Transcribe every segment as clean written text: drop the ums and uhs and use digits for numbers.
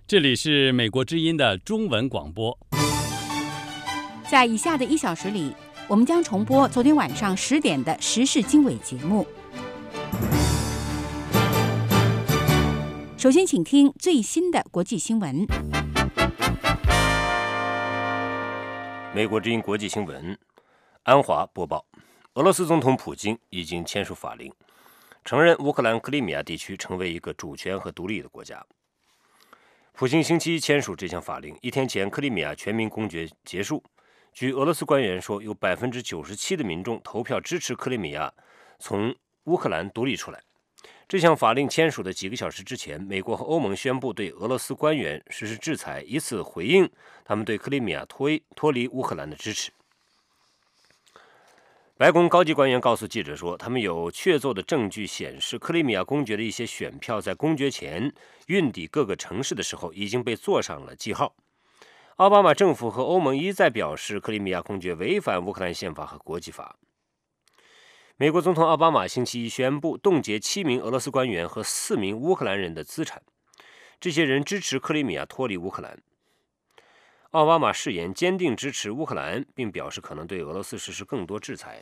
这里是美国之音的中文广播。 在以下的1小时里，我们将重播昨天晚上10点的时事经纬节目。首先，请听最新的国际新闻。 美国之音国际新闻，安华播报：俄罗斯总统普京已经签署法令，承认乌克兰克里米亚地区成为一个主权和独立的国家。普京星期一签署这项法令，一天前克里米亚全民公决结束。据俄罗斯官员说，有97%的民众投票支持克里米亚从乌克兰独立出来。这项法令签署的几个小时之前，美国和欧盟宣布对俄罗斯官员实施制裁，以此回应他们对克里米亚脱离乌克兰的支持。白宫高级官员告诉记者说，他们有确凿的证据显示，克里米亚公决的一些选票在公决前运抵各个城市的时候已经被做上了记号。奥巴马政府和欧盟一再表示，克里米亚公决违反乌克兰宪法和国际法。美国总统奥巴马星期一宣布冻结7名俄罗斯官员和4名乌克兰人的资产，这些人支持克里米亚脱离乌克兰。奥巴马誓言坚定支持乌克兰，并表示可能对俄罗斯实施更多制裁。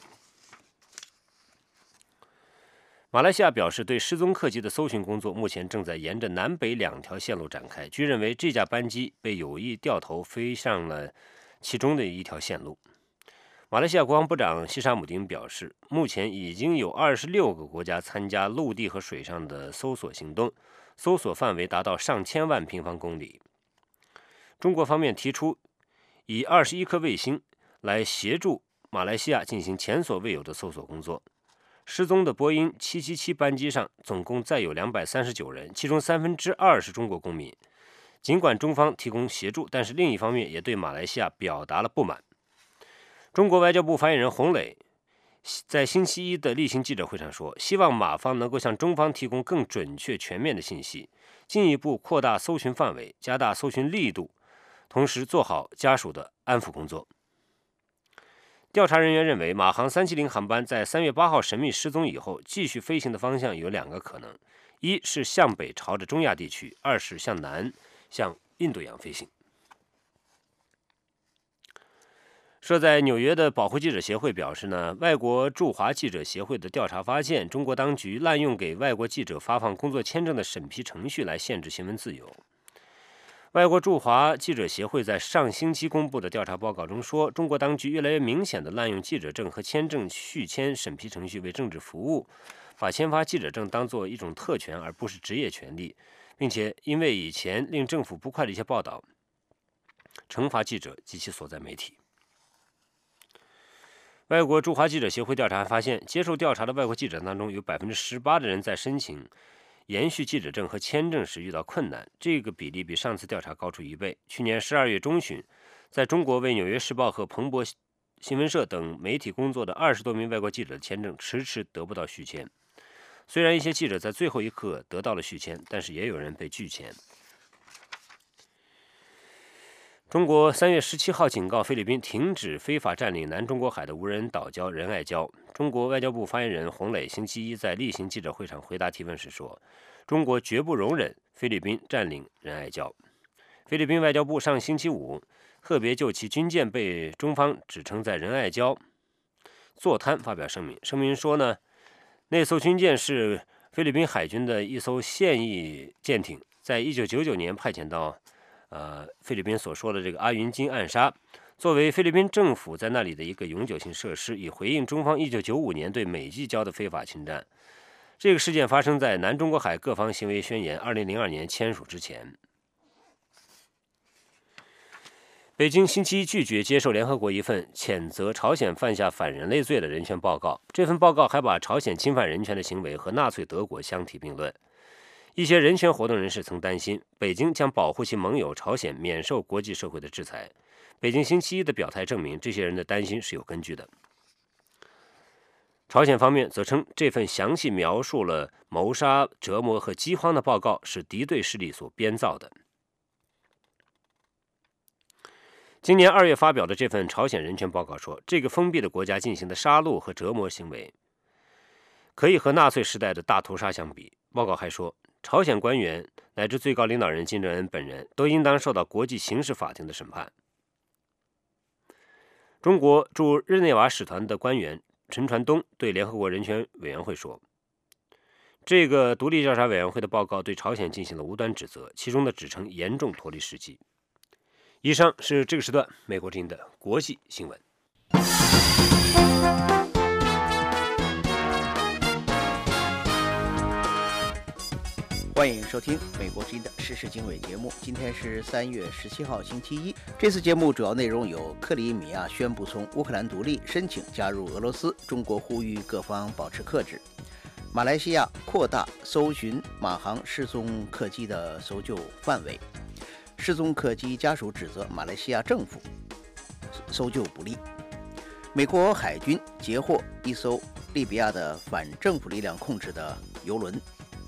马来西亚表示，对失踪客机的搜寻工作目前正在沿着南北2条线路展开。据认为，这架班机被有意掉头飞上了其中的一条线路。马来西亚国防部长西沙姆丁表示，目前已经有26个国家参加陆地和水上的搜索行动，搜索范围达到上千万平方公里。中国方面提出以21颗卫星来协助马来西亚进行前所未有的搜索工作。失踪的波音777班机上总共载有239人，其中2%是中国公民。尽管中方提供协助，但是另一方面也对马来西亚表达了不满。中国外交部发言人洪磊在星期一的例行记者会上说，希望马方能够向中方提供更准确全面的信息，进一步扩大搜寻范围，加大搜寻力度，同时做好家属的安抚工作。调查人员认为，马航370航班在3月8号神秘失踪以后，继续飞行的方向有2个可能：一是向北朝着中亚地区，2是向南向印度洋飞行。设在纽约的保护记者协会表示外国驻华记者协会的调查发现，中国当局滥用给外国记者发放工作签证的审批程序来限制新闻自由。外国驻华记者协会在上星期公布的调查报告中说，中国当局越来越明显地滥用记者证和签证续签审批程序为政治服务，把签发记者证当作一种特权而不是职业权利，并且因为以前令政府不快的一些报道，惩罚记者及其所在媒体。外国驻华记者协会调查发现，接受调查的外国记者当中有18%的人在申请延续记者证和签证时遇到困难，这个比例比上次调查高出1倍。去年12月中旬，在中国为《纽约时报》和彭博新闻社等媒体工作的20多名外国记者的签证迟迟得不到续签。虽然一些记者在最后一刻得到了续签，但是也有人被拒签。中国3月17号警告菲律宾停止非法占领南中国海的无人岛礁仁爱礁。中国外交部发言人洪磊星期一在例行记者会上回答提问时说，中国绝不容忍菲律宾占领仁爱礁。菲律宾外交部上星期五特别就其军舰被中方指称在仁爱礁坐滩发表声明，声明说那艘军舰是菲律宾海军的一艘现役舰艇，在1999年派遣到菲律宾所说的这个阿云金暗杀，作为菲律宾政府在那里的一个永久性设施，以回应中方1995年对美济礁的非法侵占。这个事件发生在南中国海各方行为宣言2002年签署之前。北京星期一拒绝接受联合国一份谴责朝鲜犯下反人类罪的人权报告，这份报告还把朝鲜侵犯人权的行为和纳粹德国相提并论。一些人权活动人士曾担心，北京将保护其盟友朝鲜免受国际社会的制裁。北京星期一的表态证明，这些人的担心是有根据的。朝鲜方面则称，这份详细描述了谋杀、折磨和饥荒的报告是敌对势力所编造的。今年2月发表的这份朝鲜人权报告说，这个封闭的国家进行的杀戮和折磨行为可以和纳粹时代的大屠杀相比。报告还说， 朝鲜官员乃至最高领导人金正恩本人都应当受到国际刑事法庭的审判。中国驻日内瓦使团的官员陈传东对联合国人权委员会说，这个独立调查委员会的报告对朝鲜进行了无端指责，其中的指称严重脱离实际。以上是这个时段美国之音的国际新闻。 欢迎收听美国之音的时事经纬节目。今天是3月17号，星期一。这次节目主要内容有：克里米亚宣布从乌克兰独立，申请加入俄罗斯；中国呼吁各方保持克制；马来西亚扩大搜寻马航失踪客机的搜救范围；失踪客机家属指责马来西亚政府搜救不力；美国海军截获一艘利比亚的反政府力量控制的油轮；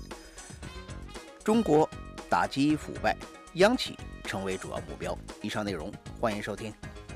中国打击腐败，央企成为主要目标。以上内容欢迎收听。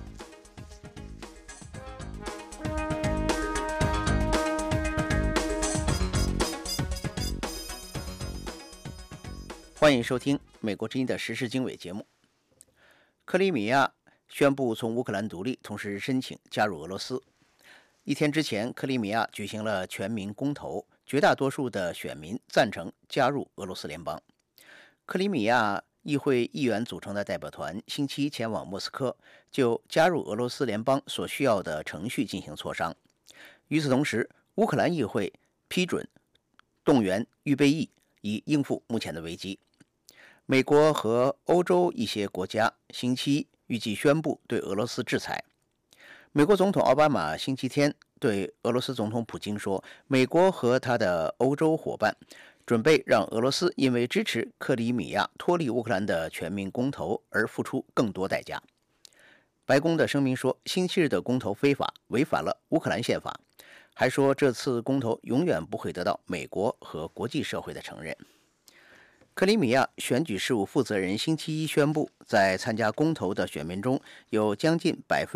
欢迎收听美国之音的时事经纬节目。克里米亚宣布从乌克兰独立，同时申请加入俄罗斯。一天之前，克里米亚举行了全民公投，绝大多数的选民赞成加入俄罗斯联邦。克里米亚议会议员组成的代表团星期一前往莫斯科，就加入俄罗斯联邦所需要的程序进行磋商。与此同时，乌克兰议会批准动员预备役，以应付目前的危机。美国和欧洲一些国家星期一预计宣布对俄罗斯制裁。美国总统奥巴马星期天对俄罗斯总统普京说，美国和他的欧洲伙伴准备让俄罗斯因为支持克里米亚脱离乌克兰的全民公投而付出更多代价。白宫的声明说，星期日的公投非法，违反了乌克兰宪法，还说这次公投永远不会得到美国和国际社会的承认。克里米亚选举事务负责人星期一宣布，在参加公投的选民中，有将近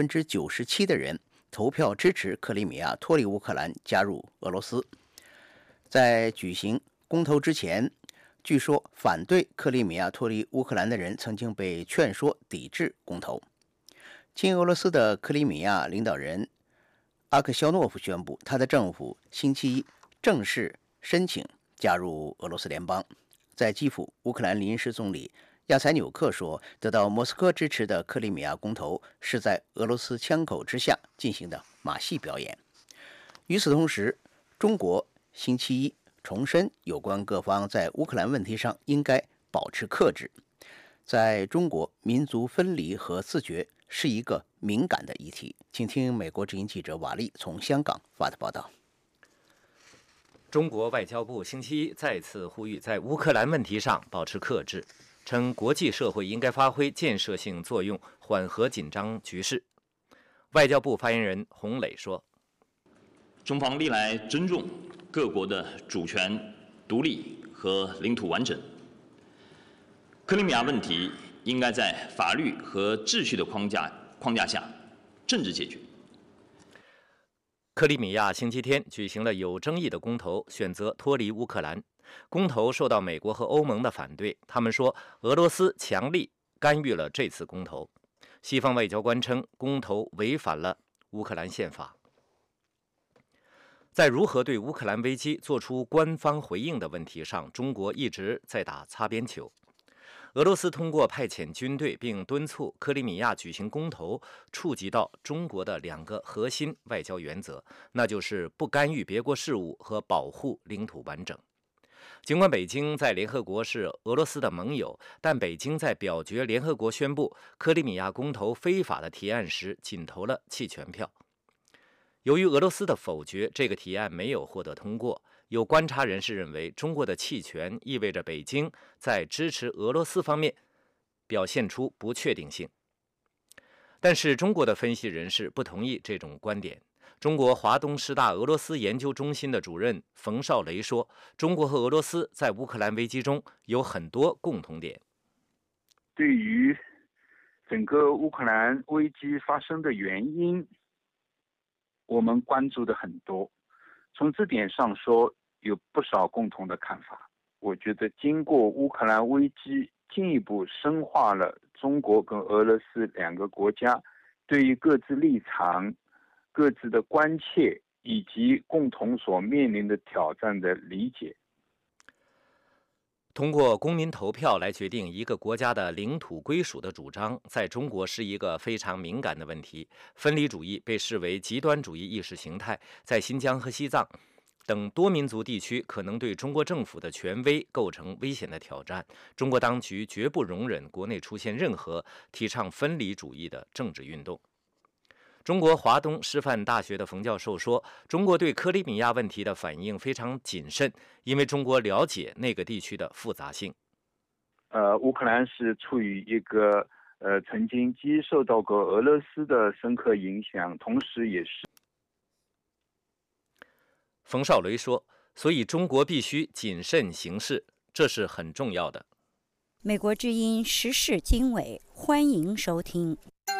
97%的人投票支持克里米亚脱离乌克兰，加入俄罗斯。在举行公投之前，据说反对克里米亚脱离乌克兰的人曾经被劝说抵制公投。亲俄罗斯的克里米亚领导人阿克肖诺夫宣布，他的政府星期一正式申请加入俄罗斯联邦。在基辅，乌克兰临时总理亚采纽克说，得到莫斯科支持的克里米亚公投是在俄罗斯枪口之下进行的马戏表演。与此同时，中国星期一重申有关各方在乌克兰问题上应该保持克制。在中国，民族分离和自决是一个敏感的议题。请听美国之音记者瓦利从香港发的报道。 中国外交部星期一再次呼吁在乌克兰问题上保持克制，称国际社会应该发挥建设性作用，缓和紧张局势。外交部发言人洪磊说， 中方历来尊重各国的主权、独立和领土完整。克里米亚问题应该在法律和秩序的框架下政治解决。 克里米亚星期天举行了有争议的公投，选择脱离乌克兰。公投受到美国和欧盟的反对，他们说俄罗斯强力干预了这次公投。西方外交官称公投违反了乌克兰宪法。在如何对乌克兰危机做出官方回应的问题上，中国一直在打擦边球。俄罗斯通过派遣军队并敦促克里米亚举行公投，触及到中国的2个核心外交原则，那就是不干预别国事务和保护领土完整。尽管北京在联合国是俄罗斯的盟友，但北京在表决联合国宣布克里米亚公投非法的提案时，仅投了弃权票。由于俄罗斯的否决，这个提案没有获得通过。有观察人士认为，中国的弃权意味着北京在支持俄罗斯方面表现出不确定性。但是中国的分析人士不同意这种观点。中国华东师大俄罗斯研究中心的主任冯绍雷说，中国和俄罗斯在乌克兰危机中有很多共同点。 对于整个乌克兰危机发生的原因，我们关注的很多。从这点上说，有不少共同的看法。 我觉得经过乌克兰危机进一步深化了中国跟俄罗斯两个国家对于各自立场、各自的关切以及共同所面临的挑战的理解。 通过公民投票来决定一个国家的领土归属的主张，在中国是一个非常敏感的问题。分离主义被视为极端主义意识形态，在新疆和西藏等多民族地区可能对中国政府的权威构成危险的挑战。中国当局绝不容忍国内出现任何提倡分离主义的政治运动。中国华东师范大学的冯教授说，中国对克里米亚问题的反应非常谨慎，因为中国了解那个地区的复杂性。 乌克兰是处于一个曾经既受到过俄罗斯的深刻影响，同时也是。 冯绍雷说，所以中国必须谨慎行事，这是很重要的。 美国之音时事经纬，欢迎收听。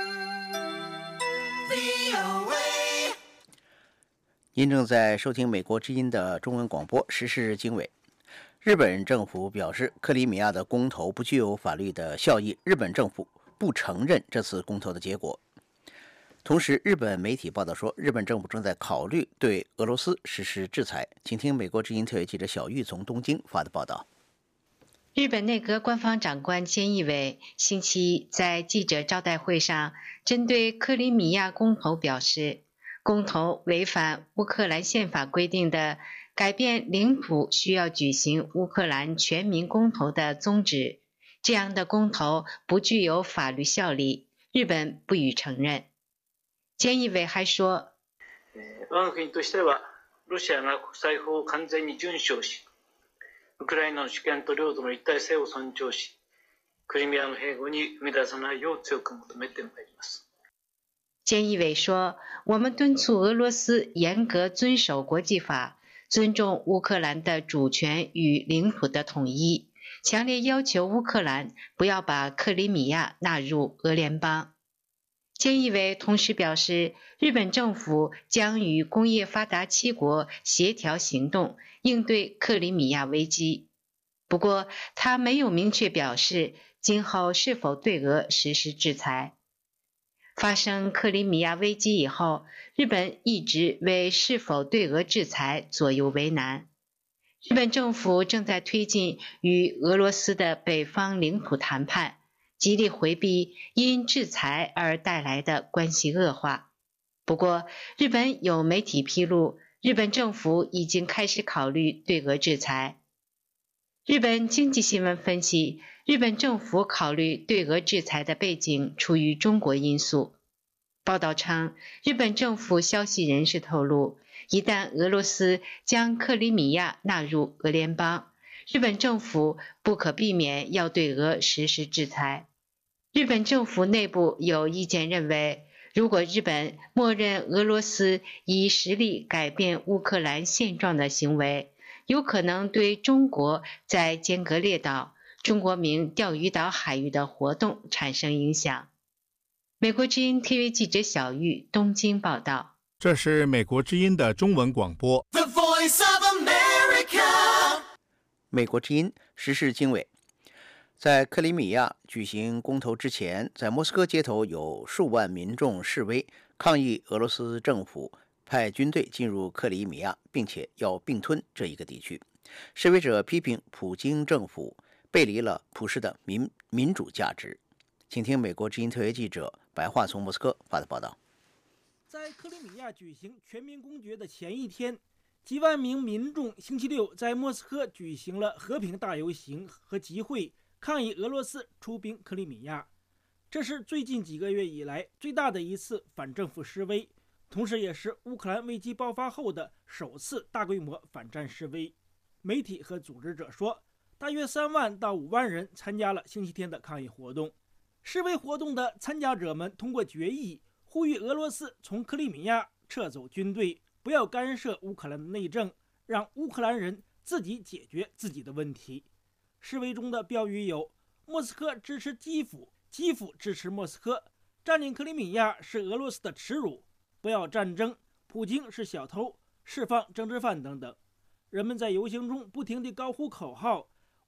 您正在收听美国之音的中文广播时事经纬。日本政府表示，克里米亚的公投不具有法律的效益，日本政府不承认这次公投的结果。同时，日本媒体报道说，日本政府正在考虑对俄罗斯实施制裁。请听美国之音特约记者小玉从东京发的报道。 日本内阁官方长官菅义伟星期一在记者招待会上针对克里米亚公投表示，公投违反乌克兰宪法规定的改变领土需要举行乌克兰全民公投的宗旨，这样的公投不具有法律效力，日本不予承认。菅義偉还说， 我が国としてはロシアが国際法を完全に遵守し、ウクライナの主権と領土の一体性を尊重し、クリミアの併合に踏み出さないよう強く求めてまいります。 菅義偉说，我们敦促俄罗斯严格遵守国际法，尊重乌克兰的主权与领土的统一，强烈要求乌克兰不要把克里米亚纳入俄联邦。菅義偉同时表示，日本政府将与工业发达七国协调行动，应对克里米亚危机。不过，他没有明确表示今后是否对俄实施制裁。发生克里米亚危机以后，日本一直为是否对俄制裁左右为难。日本政府正在推进与俄罗斯的北方领土谈判，极力回避因制裁而带来的关系恶化。不过，日本有媒体披露，日本政府已经开始考虑对俄制裁。日本经济新闻分析，日本政府考虑对俄制裁的背景出于中国因素。报道称，日本政府消息人士透露，一旦俄罗斯将克里米亚纳入俄联邦，日本政府不可避免要对俄实施制裁。日本政府内部有意见认为，如果日本默认俄罗斯以实力改变乌克兰现状的行为，有可能对中国在尖阁列岛、中国名钓鱼岛海域的活动产生影响。美国之音 TV 记者小玉东京报道。 这是美国之音的中文广播。The Voice of America。美国之音时事经纬。在克里米亚举行公投之前，在莫斯科街头有数万民众示威，抗议俄罗斯政府派军队进入克里米亚，并且要并吞这一个地区。示威者批评普京政府背离了普世的民主价值。请听美国之音特约记者白桦从莫斯科发的报道。 在克里米亚举行全民公决的前一天，几万名民众星期六在莫斯科举行了和平大游行和集会，抗议俄罗斯出兵克里米亚。这是最近几个月以来最大的一次反政府示威，同时也是乌克兰危机爆发后的首次大规模反战示威。媒体和组织者说，大约3万到5万人参加了星期天的抗议活动。示威活动的参加者们通过决议呼吁俄罗斯从克里米亚撤走军队，不要干涉乌克兰的内政，让乌克兰人自己解决自己的问题。示威中的标语有：莫斯科支持基辅，基辅支持莫斯科，占领克里米亚是俄罗斯的耻辱，不要战争，普京是小偷，释放政治犯等等。人们在游行中不停地高呼口号，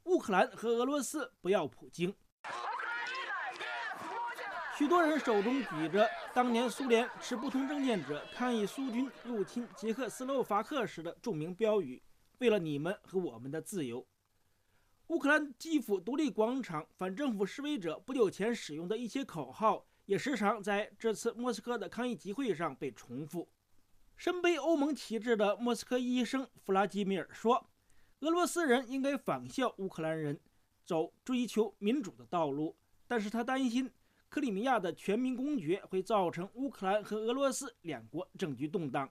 乌克兰和俄罗斯不要普京。许多人手中举着当年苏联持不同政见者抗议苏军入侵捷克斯洛伐克时的著名标语：为了你们和我们的自由。乌克兰基辅独立广场反政府示威者不久前使用的一些口号，也时常在这次莫斯科的抗议集会上被重复。身背欧盟旗帜的莫斯科医生弗拉基米尔说，俄罗斯人应该仿效乌克兰人，走追求民主的道路，但是他担心克里米亚的全民公决会造成乌克兰和俄罗斯两国政局动荡。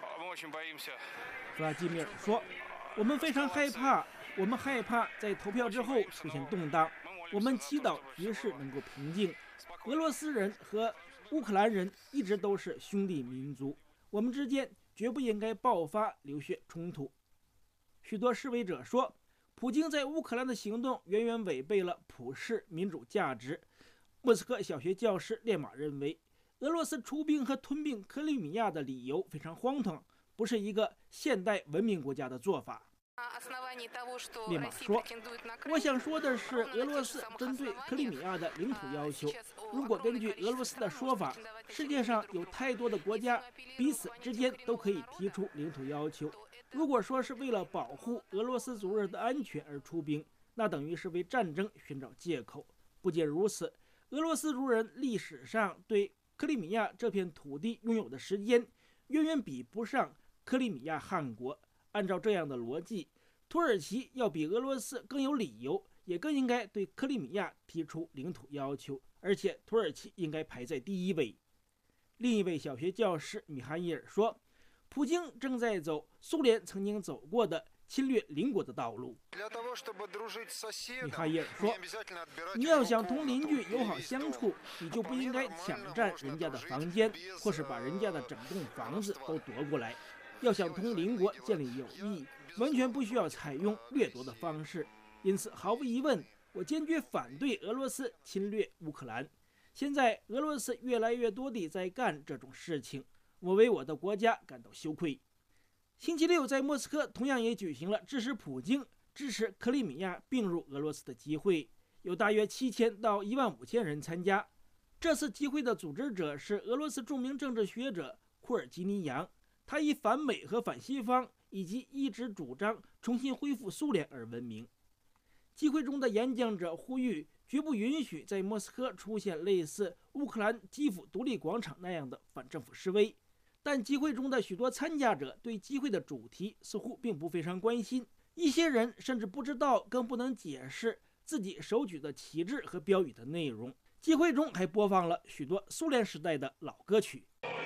弗拉基米尔说，我们非常害怕，我们害怕在投票之后出现动荡，我们祈祷局势能够平静。俄罗斯人和乌克兰人一直都是兄弟民族，我们之间绝不应该爆发流血冲突。许多示威者说，普京在乌克兰的行动远远违背了普世民主价值。莫斯科小学教师列马认为，俄罗斯出兵和吞并克里米亚的理由非常荒唐，不是一个现代文明国家的做法。列马说，我想说的是，俄罗斯针对克里米亚的领土要求，如果根据俄罗斯的说法，世界上有太多的国家彼此之间都可以提出领土要求，如果说是为了保护俄罗斯族人的安全而出兵，那等于是为战争寻找借口。不仅如此，俄罗斯族人历史上对克里米亚这片土地拥有的时间远远比不上克里米亚汗国。按照这样的逻辑，土耳其要比俄罗斯更有理由，也更应该对克里米亚提出领土要求，而且土耳其应该排在第一位。另一位小学教师米哈伊尔说，普京正在走苏联曾经走过的侵略邻国的道路。米哈伊尔说，你要想同邻居友好相处，你就不应该抢占人家的房间，或是把人家的整栋房子都夺过来。要想同邻国建立友谊，完全不需要采用掠夺的方式。因此，毫无疑问，我坚决反对俄罗斯侵略乌克兰。现在，俄罗斯越来越多地在干这种事情，我为我的国家感到羞愧。星期六，在莫斯科同样也举行了支持普京、支持克里米亚并入俄罗斯的集会，有大约7000到15000人参加。这次集会的组织者是俄罗斯著名政治学者库尔基尼扬，他以反美和反西方以及一直主张重新恢复苏联而闻名。集会中的演讲者呼吁绝不允许在莫斯科出现类似乌克兰基辅独立广场那样的反政府示威，但集会中的许多参加者对集会的主题似乎并不非常关心，一些人甚至不知道，更不能解释自己手举的旗帜和标语的内容。集会中还播放了许多苏联时代的老歌曲。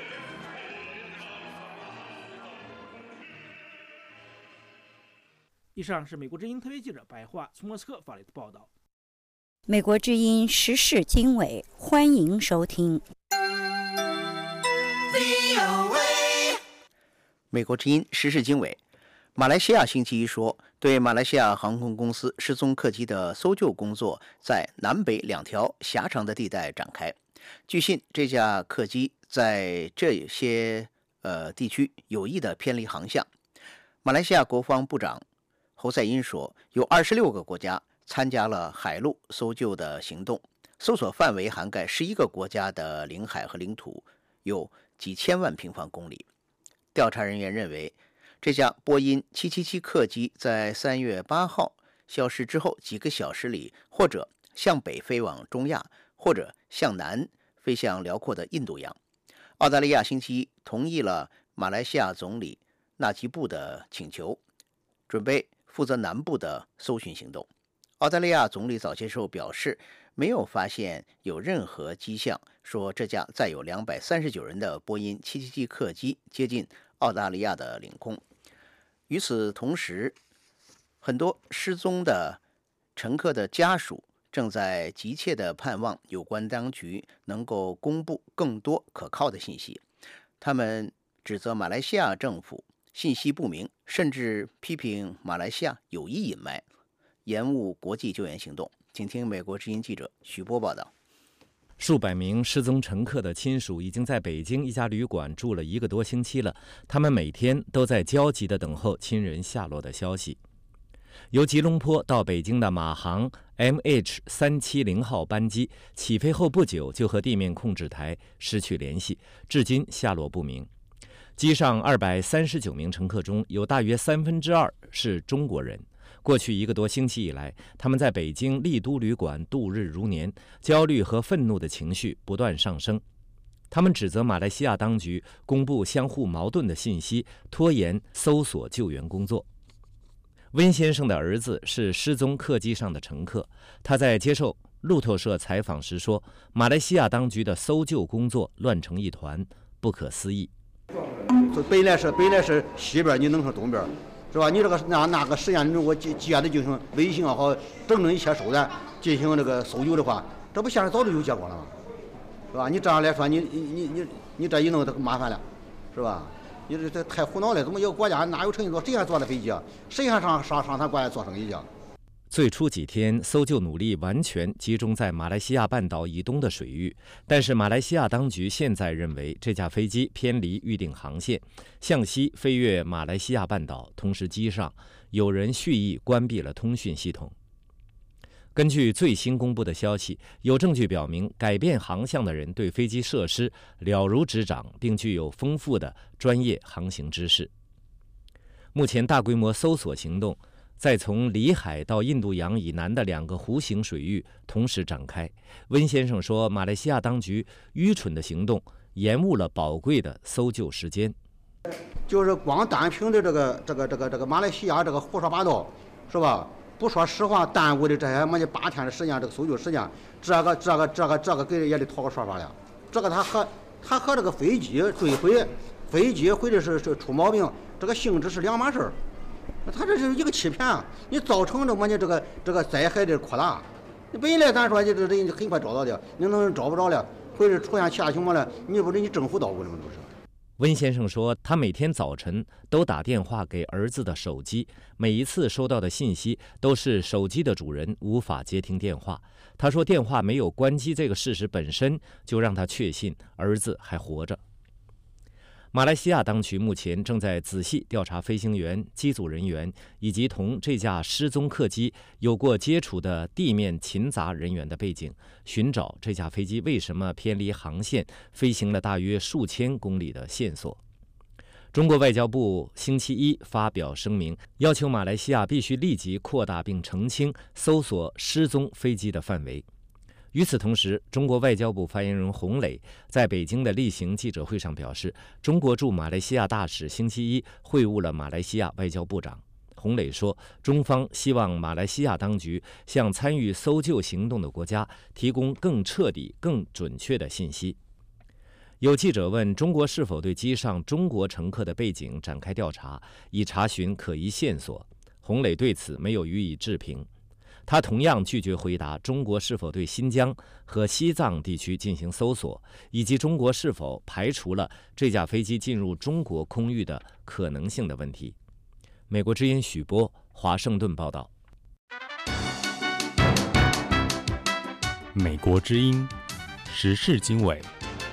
以上是美国之音特约记者白桦从莫斯科发来的报道。 美国之音时事经纬，欢迎收听。 美国之音时事经纬，马来西亚星期一说，对马来西亚航空公司失踪客机的搜救工作在南北2条狭长的地带展开。据信，这架客机在这些地区有意的偏离航向。马来西亚国防部长侯赛因说，有26个国家参加了海陆搜救的行动，搜索范围涵盖11个国家的领海和领土，有几千万平方公里。调查人员认为，这架波音777客机在3月8号消失之后几个小时里，或者向北飞往中亚，或者向南飞向辽阔的印度洋。澳大利亚星期一同意了马来西亚总理纳吉布的请求，准备负责南部的搜寻行动。澳大利亚总理早些时候表示，没有发现有任何迹象说这架载有239人的波音777客机接近澳大利亚的领空。与此同时，很多失踪的乘客的家属正在急切地盼望有关当局能够公布更多可靠的信息。他们指责马来西亚政府信息不明，甚至批评马来西亚有意隐瞒，延误国际救援行动。请听美国之音记者许波报道。 数百名失踪乘客的亲属已经在北京一家旅馆住了1个多星期了，他们每天都在焦急地等候亲人下落的消息。 由吉隆坡到北京的马航 MH370 号班机起飞后不久就和地面控制台失去联系，至今下落不明。机上239名乘客中有大约2/3是中国人。过去1个多星期以来，他们在北京丽都旅馆度日如年，焦虑和愤怒的情绪不断上升。他们指责马来西亚当局公布相互矛盾的信息，拖延搜索救援工作。温先生的儿子是失踪客机上的乘客，他在接受路透社采访时说，马来西亚当局的搜救工作乱成一团，不可思议。 本来是西边，你弄成东边，是吧？你这个哪个时间中国接的进行微信也好，整一切手段进行这个搜救的话，这不现在早就有结果了吗？是吧？你这样来说，你这一弄就麻烦了，是吧？你这太胡闹了！怎么一个国家哪有诚意做？谁还坐的飞机啊？谁还上他国家做生意去？ 最初几天，搜救努力完全集中在马来西亚半岛以东的水域，但是马来西亚当局现在认为这架飞机偏离预定航线，向西飞越马来西亚半岛，同时机上有人蓄意关闭了通讯系统。根据最新公布的消息，有证据表明改变航向的人对飞机设施了如指掌，并具有丰富的专业航行知识。目前大规模搜索行动在从里海到印度洋以南的2个弧形水域同时展开。温先生说，马来西亚当局愚蠢的行动延误了宝贵的搜救时间。 就是光单凭的这个马来西亚这个胡说八道，是吧？不说实话，耽误的这些8天的时间，这个搜救时间，这个给人也得讨个说法了。这个他和这个飞机坠毁，飞机或者是出毛病，这个性质是2码事。他这是一个欺骗啊！你造成你这个灾害的扩大。你本来咱说你这人很快找到的，你能找不着了，或者出现其他情况了，你不是你政府捣鼓的吗？都是。 温先生说，他每天早晨都打电话给儿子的手机，每一次收到的信息都是手机的主人无法接听电话。他说，电话没有关机这个事实本身就让他确信儿子还活着。马来西亚当局目前正在仔细调查飞行员、机组人员以及同这架失踪客机有过接触的地面勤杂人员的背景，寻找这架飞机为什么偏离航线，飞行了大约数千公里的线索。中国外交部星期一发表声明，要求马来西亚必须立即扩大并澄清搜索失踪飞机的范围。与此同时，中国外交部发言人洪磊在北京的例行记者会上表示，中国驻马来西亚大使星期一会晤了马来西亚外交部长。洪磊说，中方希望马来西亚当局向参与搜救行动的国家提供更彻底、更准确的信息。有记者问中国是否对机上中国乘客的背景展开调查，以查询可疑线索。洪磊对此没有予以置评。他同样拒绝回答中国是否对新疆和西藏地区进行搜索，以及中国是否排除了这架飞机进入中国空域的可能性的问题。美国之音许波，华盛顿报道。 美国之音时事经纬。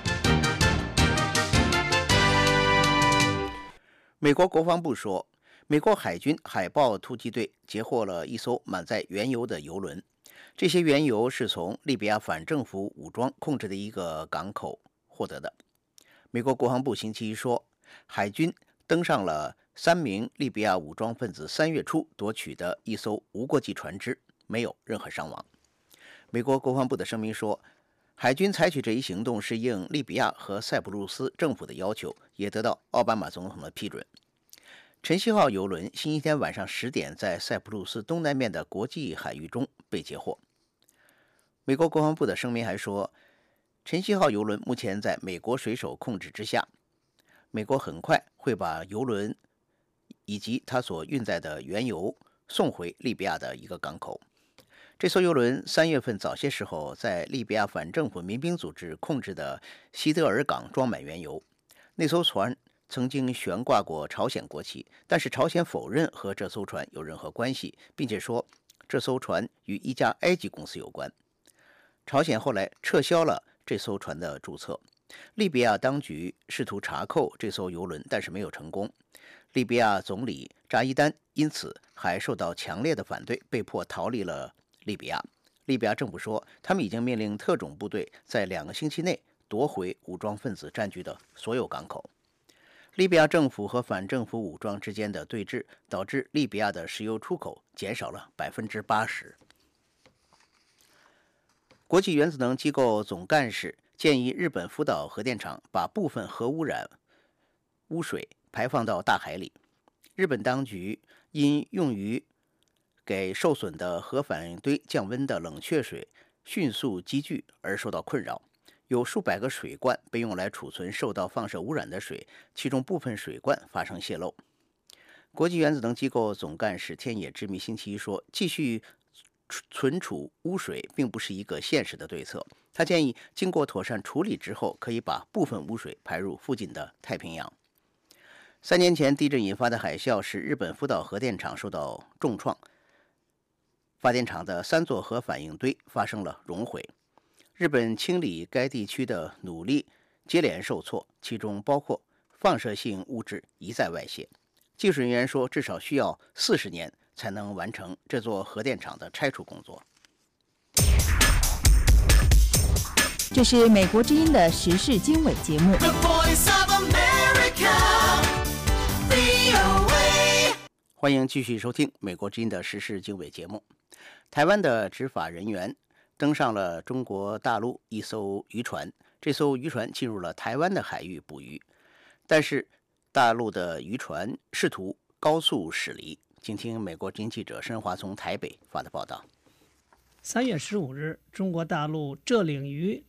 美国国防部说，美国海军海豹突击队截获了一艘满载原油的油轮，这些原油是从利比亚反政府武装控制的一个港口获得的。美国国防部星期一说，海军登上了3名利比亚武装分子3月初夺取的一艘无国籍船只，没有任何伤亡。美国国防部的声明说，海军采取这一行动是应利比亚和塞浦路斯政府的要求，也得到奥巴马总统的批准。晨曦号油轮星期天晚上10点在塞浦路斯东南面的国际海域中被截获。美国国防部的声明还说，晨曦号油轮目前在美国水手控制之下，美国很快会把油轮以及它所运载的原油送回利比亚的一个港口。这艘油轮3月份早些时候在利比亚反政府民兵组织控制的西德尔港装满原油，那艘船曾经悬挂过朝鲜国旗，但是朝鲜否认和这艘船有任何关系，并且说这艘船与一家埃及公司有关。朝鲜后来撤销了这艘船的注册。 利比亚当局试图查扣这艘油轮，但是没有成功。利比亚总理扎伊丹因此还受到强烈的反对，被迫逃离了利比亚。利比亚政府说，他们已经命令特种部队在2个星期内夺回武装分子占据的所有港口。利比亚政府和反政府武装之间的对峙，导致利比亚的石油出口减少了80%。国际原子能机构总干事建议日本福岛核电厂把部分核污染污水排放到大海里。日本当局因用于给受损的核反应堆降温的冷却水迅速积聚而受到困扰，有数百个水罐被用来储存受到放射污染的水，其中部分水罐发生泄漏。国际原子能机构总干事天野之弥星期一说，继续存储污水并不是一个现实的对策。他建议经过妥善处理之后，可以把部分污水排入附近的太平洋。3年前地震引发的海啸使日本福岛核电厂受到重创，发电厂的3座核反应堆发生了熔毁。日本清理该地区的努力接连受挫，其中包括放射性物质一再外泄。技术人员说，至少需要40年才能完成这座核电厂的拆除工作。 这是美国之音的时事经纬节目。 欢迎继续收听美国之音的时事经纬节目。台湾的执法人员登上了中国大陆一艘渔船，这艘渔船进入了台湾的海域捕鱼，但是大陆的渔船试图高速驶离。请听美国之音记者申华从台北发的报道。 3月15日，中国大陆浙领渔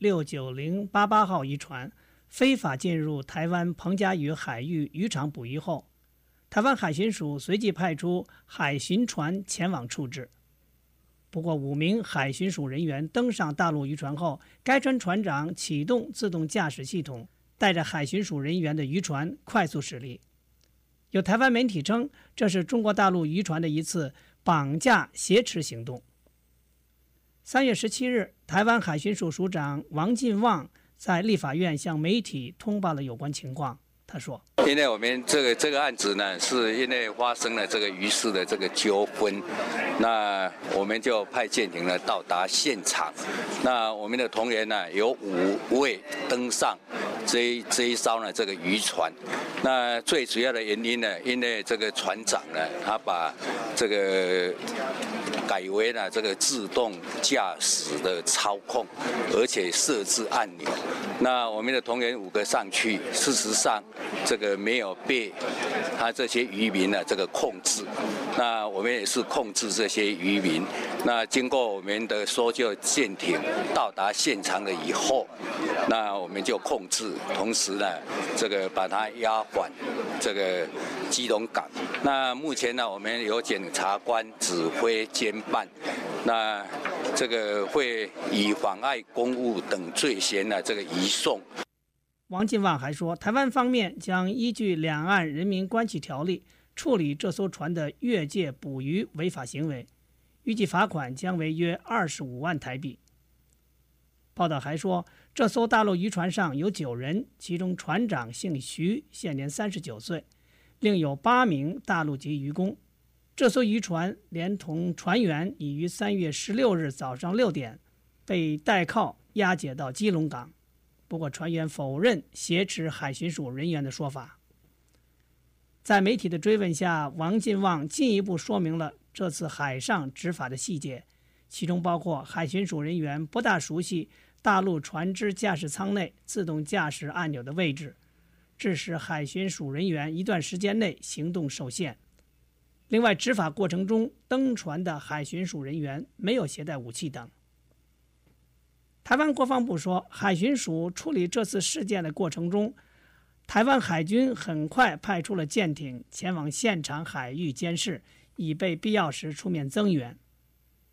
69088号渔船非法进入台湾彭佳屿海域渔场捕鱼后，台湾海巡署随即派出海巡船前往处置。不过5名海巡署人员登上大陆渔船后，该船船长启动自动驾驶系统，带着海巡署人员的渔船快速驶离。有台湾媒体称，这是中国大陆渔船的一次绑架挟持行动。3月17日，台湾海巡署署长王进旺在立法院向媒体通报了有关情况。他说， 因为我们这个案子呢，是因为发生了这个渔事的这个纠纷，那我们就派舰艇呢到达现场。那我们的同仁呢有5位登上这一艘呢这个渔船。那最主要的原因呢，因为这个船长呢，他把这个改为了这个自动驾驶的操控，而且设置按钮。那我们的同仁5个上去，事实上这个没有被他这些渔民呢这个控制。那我们也是控制这些渔民。那经过我们的搜救舰艇到达现场了以后，那我们就控制，同时呢这个把它押返这个基隆港。那目前呢，我们有检察官指挥监办，那这个会以妨碍公务等罪嫌呢这个移送。 王进旺还说，台湾方面将依据《两岸人民关系条例》处理这艘船的越界捕鱼违法行为，预计罚款将为约25万台币。报道还说，这艘大陆渔船上有9人，其中船长姓徐，现年39岁，另有8名大陆籍渔工。这艘渔船连同船员已于3月16日早上6点被带靠押解到基隆港。不过船员否认挟持海巡署人员的说法。在媒体的追问下，王进旺进一步说明了这次海上执法的细节，其中包括海巡署人员不大熟悉大陆船只驾驶舱内自动驾驶按钮的位置，致使海巡署人员一段时间内行动受限。另外，执法过程中登船的海巡署人员没有携带武器等。台湾国防部说，海巡署处理这次事件的过程中，台湾海军很快派出了舰艇前往现场海域监视，以备必要时出面增援。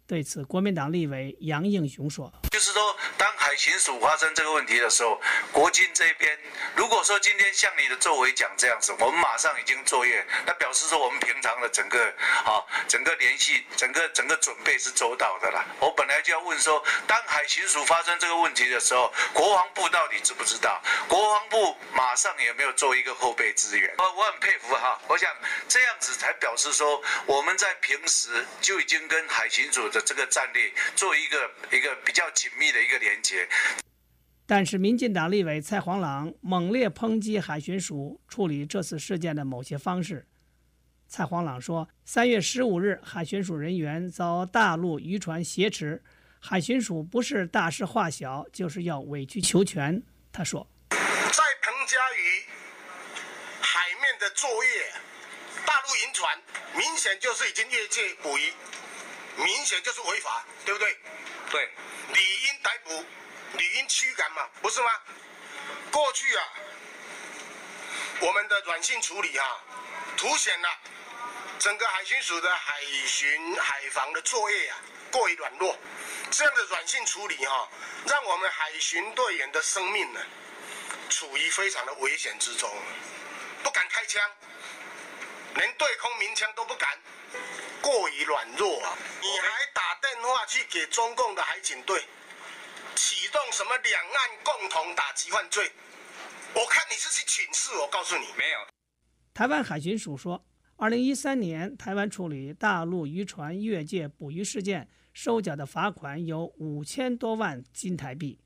对此，国民党立委杨应雄说：“ 就是说，当海巡署发生这个问题的时候，国军这边如果说今天像你的作为讲这样子，我们马上已经作业，那表示说我们平常的整个联系、整个准备是周到的啦。我本来就要问说，当海巡署发生这个问题的时候，国防部到底知不知道？国防部马上有没有做一个后备支援？我很佩服哈，我想这样子才表示说我们在平时就已经跟海巡署的这个战力做一个比较紧密的一个连接。” 但是民进党立委蔡黄朗猛烈抨击海巡署处理这次事件的某些方式。蔡黄朗说，3月15日海巡署人员遭大陆渔船挟持，海巡署不是大事化小，就是要委曲求全。他说， 在彭佳屿海面的作业，大陆渔船明显就是已经越界捕鱼，明显就是违法，对不对？对，理应逮捕，理应驱赶嘛，不是吗？过去我们的软性处理凸显了整个海巡署的海防的作业过于软弱。这样的软性处理让我们海巡队员的生命处于非常的危险之中，不敢开枪，连对空鸣枪都不敢，过于软弱你还打电话去给中共的海警队启动什么两岸共同打击犯罪？我看你是去请示，我告诉你没有。 台湾海巡署说，2013年台湾处理大陆渔船越界捕鱼事件，收缴的罚款有5000多万新台币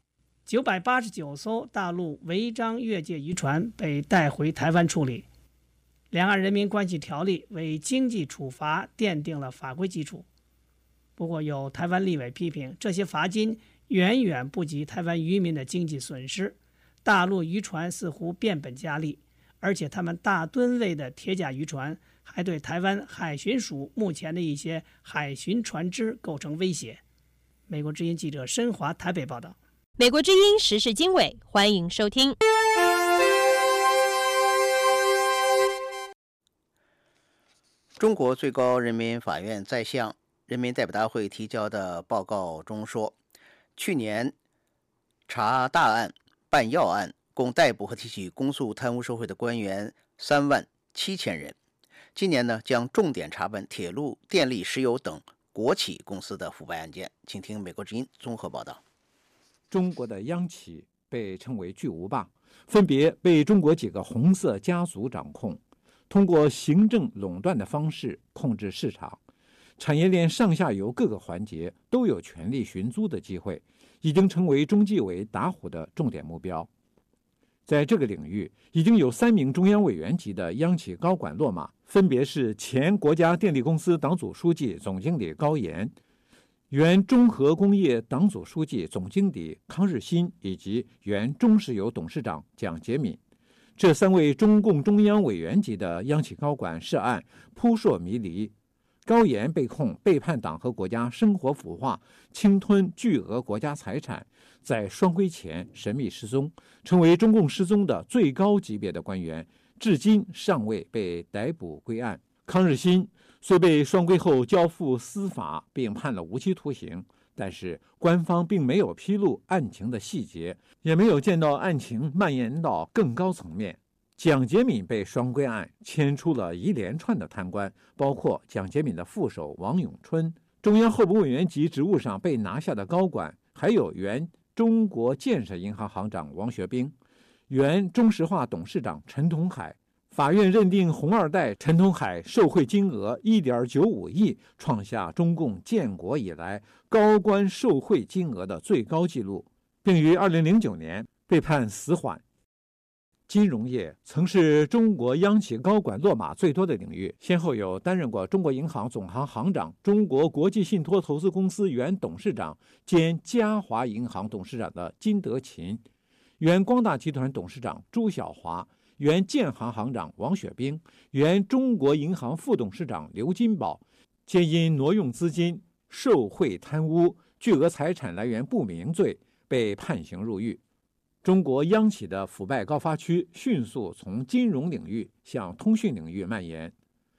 ，989艘大陆违章越界渔船被带回台湾处理。两岸人民关系条例为经济处罚奠定了法规基础。不过有台湾立委批评，这些罚金远远不及台湾渔民的经济损失，大陆渔船似乎变本加厉，而且他们大吨位的铁甲渔船还对台湾海巡署目前的一些海巡船只构成威胁。美国之音记者申华台北报道。 美国之音时事经纬，欢迎收听。 中国最高人民法院在向人民代表大会提交的报告中说，去年查大案、办要案，共逮捕和提起公诉贪污受贿的官员37000人。今年呢，将重点查办铁路、电力、石油等国企公司的腐败案件。请听美国之音综合报道。 中国的央企被称为巨无霸，分别被中国几个红色家族掌控，通过行政垄断的方式控制市场，产业链上下游各个环节都有权力寻租的机会，已经成为中纪委打虎的重点目标。在这个领域，已经有3名中央委员级的央企高管落马，分别是前国家电力公司党组书记、总经理高岩，原中核工业党组书记、总经理康日新，以及原中石油董事长蒋洁敏。这3位中共中央委员级的央企高管涉案扑朔迷离。高岩被控背叛党和国家、生活腐化、侵吞巨额国家财产，在双规前神秘失踪，成为中共失踪的最高级别的官员，至今尚未被逮捕归案。康日新虽被双规后交付司法并判了无期徒刑，但是官方并没有披露案情的细节，也没有见到案情蔓延到更高层面。蒋洁敏被双规案牵出了一连串的贪官，包括蒋洁敏的副手王永春，中央候补委员级职务上被拿下的高管，还有原中国建设银行行长王学兵，原中石化董事长陈同海。法院认定红二代陈同海受贿金额1.95亿，创下中共建国以来高官受贿金额的最高纪录，并于2009年被判死缓。金融业曾是中国央企高管落马最多的领域，先后有担任过中国银行总行行长、中国国际信托投资公司原董事长兼嘉华银行董事长的金德勤，原光大集团董事长朱晓华，原建行行长王雪冰，原中国银行副董事长刘金宝，皆因挪用资金、受贿贪污、巨额财产来源不明罪被判刑入狱。中国央企的腐败高发区迅速从金融领域向通讯领域蔓延。中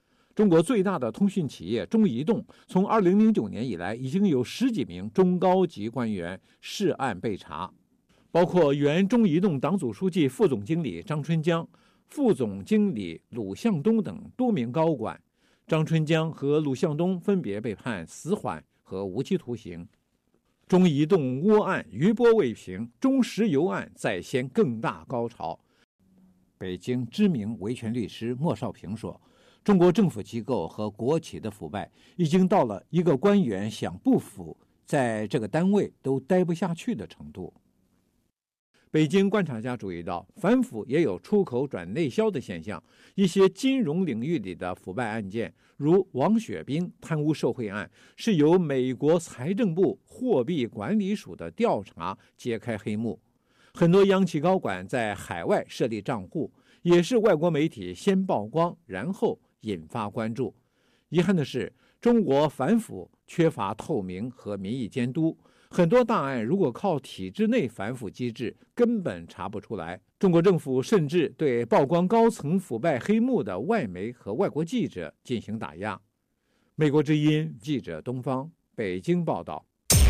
中国最大的通讯企业中移动，从2009年以来，已经有10几名中高级官员涉案被查，包括原中移动党组书记、副总经理张春江、副总经理鲁向东等多名高管。张春江和鲁向东分别被判死缓和无期徒刑。中移动窝案余波未平，中石油案再掀更大高潮。北京知名维权律师莫少平说，中国政府机构和国企的腐败已经到了一个官员想不腐，在这个单位都待不下去的程度。北京观察家注意到，反腐也有出口转内销的现象。一些金融领域里的腐败案件，如王雪冰贪污受贿案，是由美国财政部货币管理署的调查揭开黑幕。很多央企高管在海外设立账户，也是外国媒体先曝光，然后引发关注。遗憾的是，中国反腐缺乏透明和民意监督。很多大案如果靠体制内反腐机制，根本查不出来。中国政府甚至对曝光高层腐败黑幕的外媒和外国记者进行打压。美国之音记者东方北京报道。